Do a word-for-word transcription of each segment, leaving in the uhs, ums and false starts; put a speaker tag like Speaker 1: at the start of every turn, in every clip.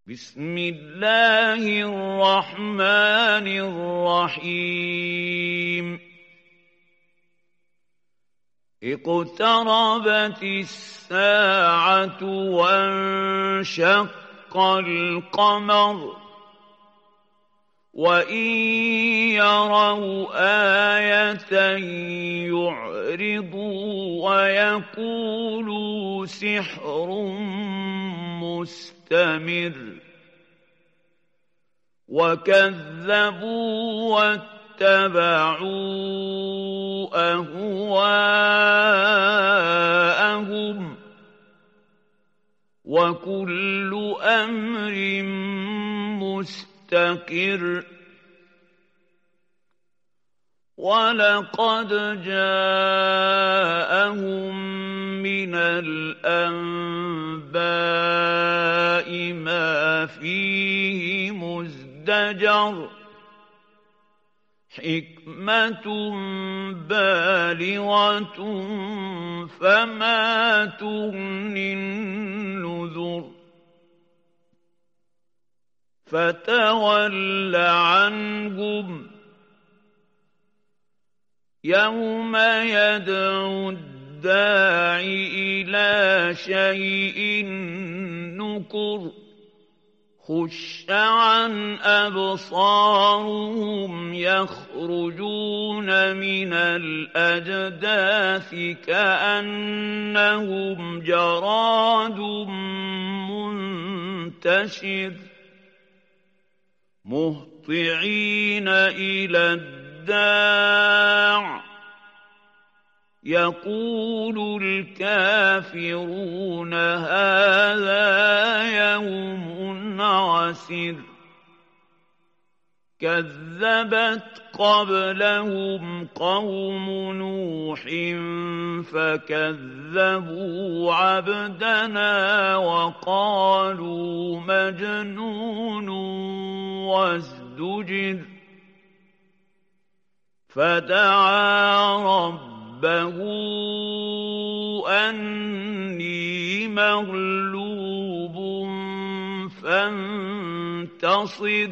Speaker 1: بسم الله الرحمن الرحيم اقتربت الساعة وانشق القمر وإن يروا آية يعرضوا ويقولوا سحر مستمر وكذبوا واتبعوا أهواءهم وكل أمر مستقر ولقد جاءهم من الأنباء ما فيه مزدجر حكمة بالغة فما تغني النذر فتول عنهم يوم يدعو الداع إلى شيء نكر خش عن أبصارهم يخرجون من الأجداث كأنهم جراد منتشر مهطعين إلى الداع يقول الكافرون هذا يوم عسر كذبت قبلهم قوم نوح فكذبوا عبدنا وقالوا مجنون وازدجر فدعا ربه أني مغلوب فانتصر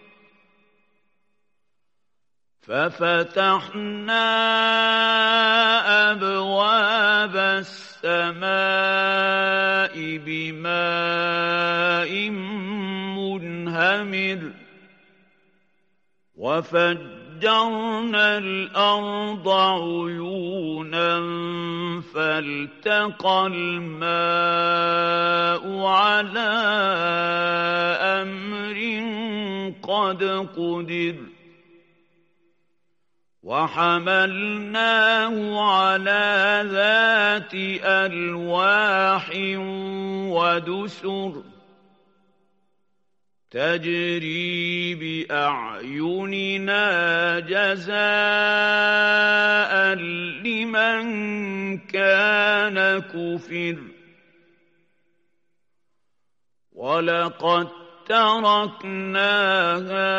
Speaker 1: ففتحنا أبواب السماء بماء منهمر وفجرنا الأرض عيونا فالتقى الماء على أمر قد قدر وحملناه على ذات ألواح ودسر تجري بأعيننا جزاء لمن كان كفر ولقد تركناها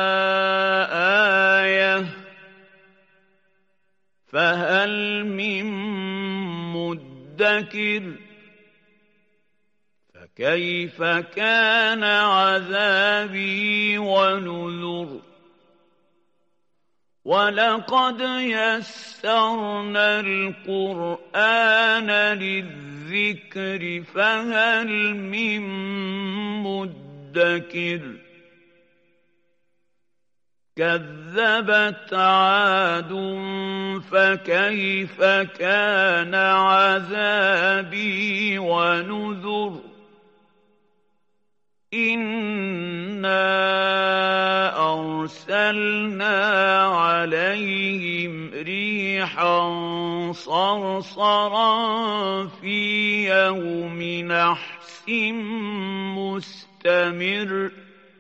Speaker 1: آية فهل من مدكر فكيف كان عذابي ونذر ولقد يسرنا القرآن للذكر فهل من مدكر كذبت عاد فكيف كان عذابي ونذر إنا أرسلنا عليهم ريحا صرصرا في يوم نحس مستمر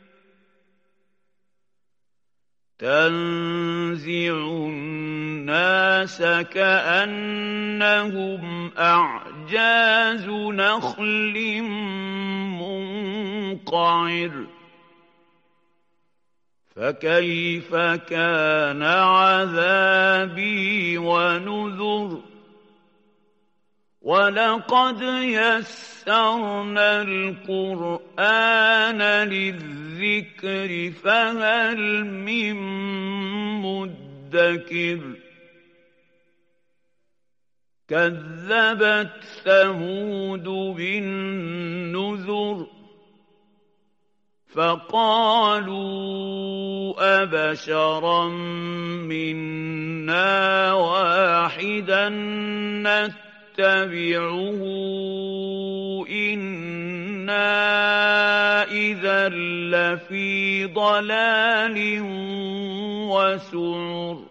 Speaker 1: تنزع الناس كأنهم أعجاز نخل منقعر فكيف كان عذابي ونذر وَلَقَدْ يَسَّرْنَا الْقُرْآنَ لِلذِّكْرِ فَهَلْ مِن مُّدَّكِرٍ كَذَّبَتْ ثَمُودُ بِالنُّذُرِ فَقَالُوا أَبَشَرًا مِّنَّا وَاحِدًا نَّتَّبِعُهُ إِنَّا إِذًا لَّفِي ضَلَالٍ وَسُعُرٍ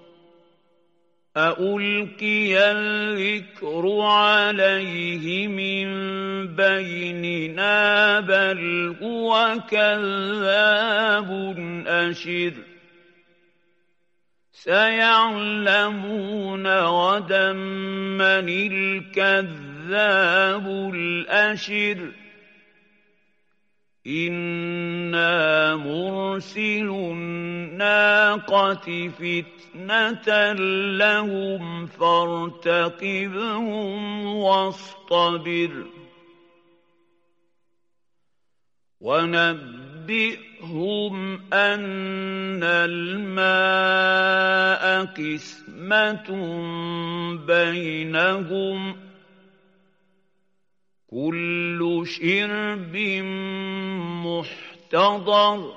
Speaker 1: أَأُلْقِيَ الذِّكْرُ عَلَيْهِ مِن بَيْنِنَا بَلْ هُوَ كَذَّابٌ أَشِرٌ سَيَعْلَمُونَ غَدًا مَّنِ الْكَذَّابُ الْأَشِرُ إِنَّا مُرْسِلُو النَّاقَةِ فِتْنَةً لَّهُمْ فَارْتَقِبْهُمْ وَاصْطَبِرْ وَنَبِّئْهُمْ أَنَّ الْمَاءَ قِسْمَةٌ بَيْنَهُمْ كُلُّ شِرْبٍ مُّحْتَضَرٌ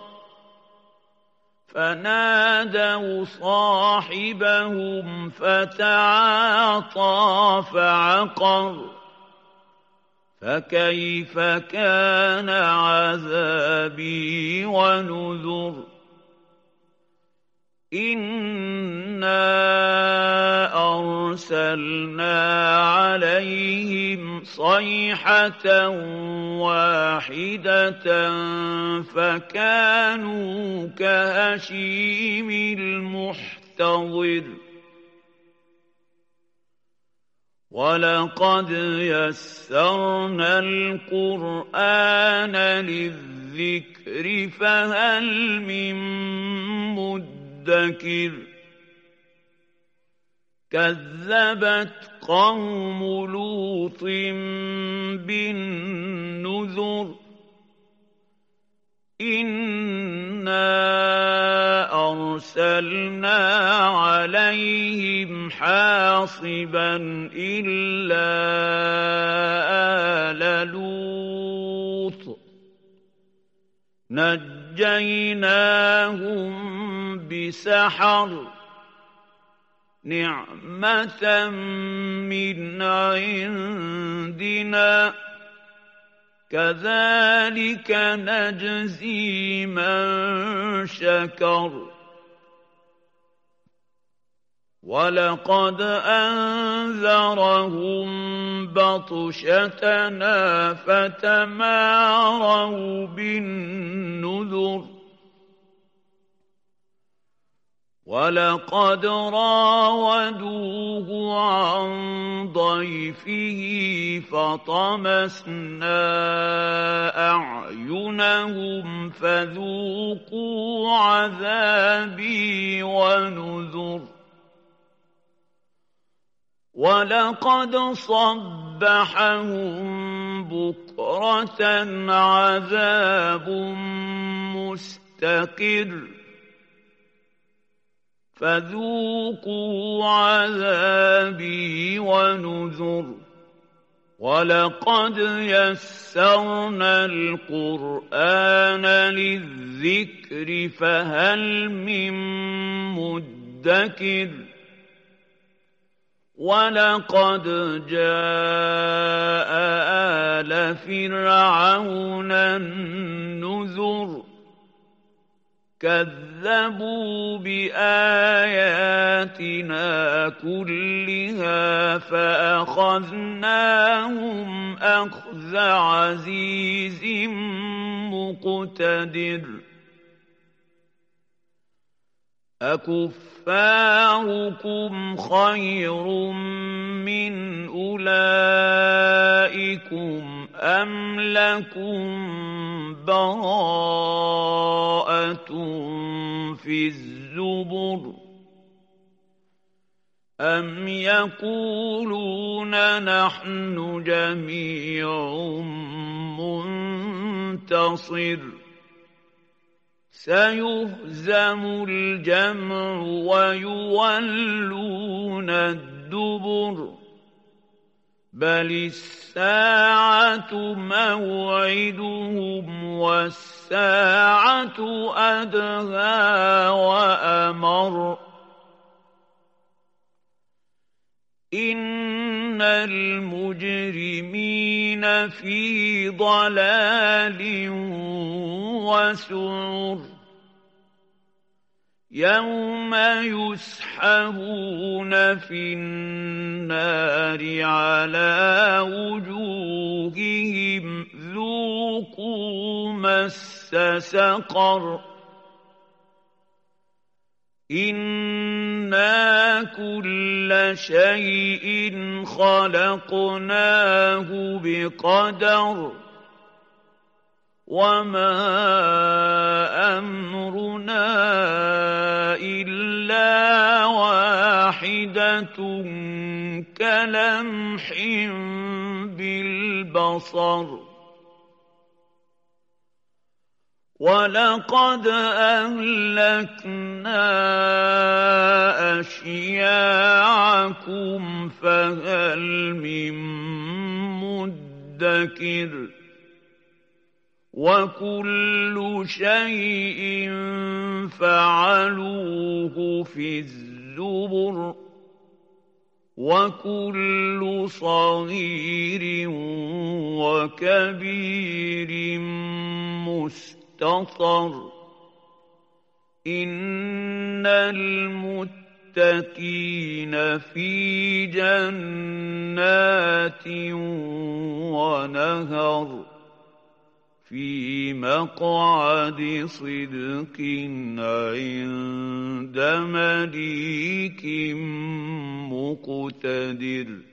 Speaker 1: فَنَادَوْا صَاحِبَهُمْ فَتَعَاطَىٰ فَعَقَرَ فَكَيْفَ كَانَ عَذَابِي وَنُذُرِ إِنَّا أَرْسَلْنَا عَلَيْهِمْ صَيْحَةً وَاحِدَةً فَكَانُوا كَهَشِيمِ الْمُحْتَظِرِ وَلَقَدْ يَسَّرْنَا الْقُرْآنَ لِلذِّكْرِ فَهَلْ مِن مُّدَّكِرٍ كَذَّبَتْ قَوْمُ لُوطٍ بِالنُّذُرِ إِنَّا أَرْسَلْنَا عَلَيْهِمْ حَاصِبًا إِلَّا آلَ لُوطٍ نَجَّيْنَاهُم بِسَحَرٍ نِعْمَةً مِّنْ عِندِنَا كَذَٰلِكَ نَجْزِي مَن شَكَرَ وَلَقَدْ أَنذَرَهُم بَطْشَتَنَا فَتَمَارَوْا بِالنُّذُرِ وَلَقَدْ رَاوَدُوهُ عَن ضَيْفِهِ فَطَمَسْنَا أَعْيُنَهُمْ فَذُوقُوا عَذَابِي وَنُذُرِ وَلَقَدْ صَبَّحَهُم بُكْرَةً عَذَابٌ مُّسْتَقِرٌّ فَذُوقُوا عَذَابِي وَنُذُرِ وَلَقَدْ يَسَّرْنَا الْقُرْآنَ لِلذِّكْرِ فَهَلْ مِن مُّدَّكِرٍ وَلَقَدْ جَاءَ آلَ فِرْعَوْنَ النُّذُرُ كَذَّبُوا بِآيَاتِنَا كُلِّهَا فَأَخَذْنَاهُمْ أَخْذَ عَزِيزٍ مُّقْتَدِرٍ أَكُفَّارُكُمْ خَيْرٌ مِّنْ أُولَٰئِكُمْ أَمْ لَكُمْ بَرَاءَةٌ فِي الزُّبُرِ أَمْ يَقُولُونَ نَحْنُ جَمِيعٌ مُّنتَصِرٌ سَيُهْزَمُ الْجَمْعُ وَيُوَلُّونَ الدُّبُرَ بَلِ السَّاعَةُ مَوْعِدُهُمْ وَالسَّاعَةُ أَدْهَىٰ وَأَمَرُّ إِنَّ الْمُجْرِمِينَ فِي ضَلَالٍ وَسُعُرٍ يَوْمَ يُسْحَبُونَ فِي النَّارِ عَلَىٰ وُجُوهِهِمْ ذُوقُوا مَسَّ سَقَرَ إِنَّا كُلَّ شَيْءٍ خَلَقْنَاهُ بِقَدَرٍ وَمَا أَمْرُنَا إِلَّا وَاحِدَةٌ كَلَمْحٍ بِالْبَصَرِ وَلَقَدْ أَهْلَكْنَا أَشْيَاعَكُمْ فَهَلْ مِن مُّدَّكِرٍ وَكُلُّ شَيْءٍ فَعَلُوهُ فِي الزُّبُرِ وَكُلُّ صَغِيرٍ وَكَبِيرٍ مُّسْتَطَرٌ إِنَّ الْمُتَّقِينَ فِي جَنَّاتٍ وَنَهَرٍ فِي مَقْعَدِ صِدْقٍ عِندَ مَلِيكٍ مُّقْتَدِرٍ